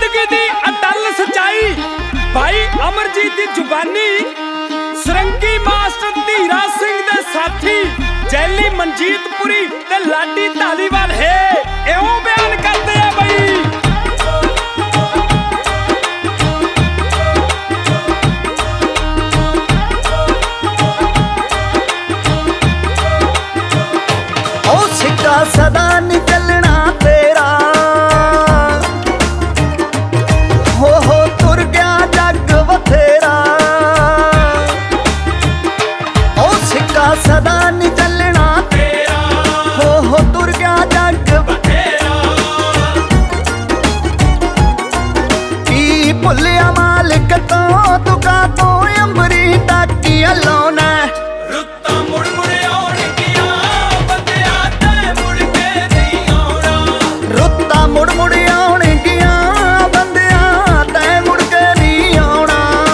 जिंदगी दी अटल सच्चाई भाई अमरजीत दी जुबानी सरंगी मास्टर धीरा सिंह दे साथी जैली मनजीतपुरी ते लाडी धालीवाल है एवं बयान करते हैं भाई। सिक्का सदा नहीं चलना तेरा हो तुर गया जग बथेरा। ओ सिक्का सदा नहीं चलना तेरा हो तुर गया जग बथेरा। की भुलिया मालिक तो तुका तो अंबरी ताकी अलोना मुड़ मुड़ आउणगियां बंदियां तैं मुड़ के नहीं आउणा।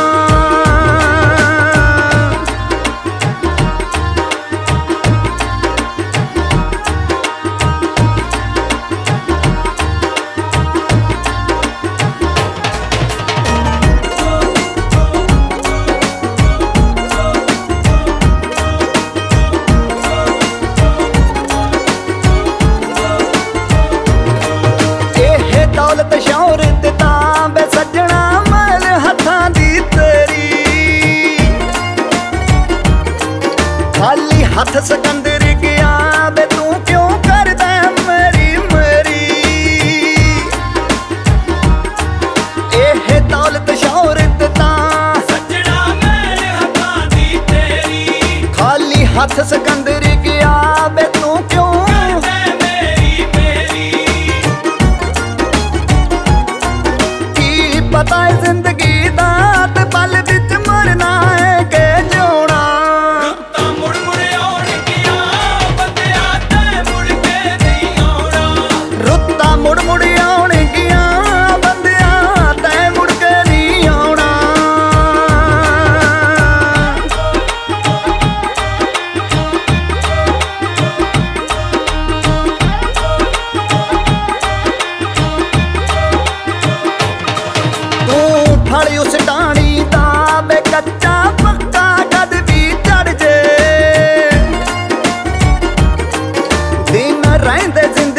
दौलत शौहरत तां बे सजना मैल हत्थां दी तेरी खाली हथ सिकंदर गया बे तू क्यों करदा मेरी मेरी। एह दौलत शौहरत तां सजना मैल हत्थां दी तेरी खाली हथ सिकंदर गया बे तू क्यों पता है जिंदगी दा ते पल विच मरना है के जिउणा। रुत्तां मुड़ मुड़ आउणगियां बंदियां तैं मुड़ के नहीं आउणा। रुत्तां मुड़ मुड़ आउणगियां बंदियां तैं मुड़ के नहीं आउणा। फड़ उस डाणी दा बे कच्चा पक्का कद भी चढ़ जे दिन रहिंदे जिंदगी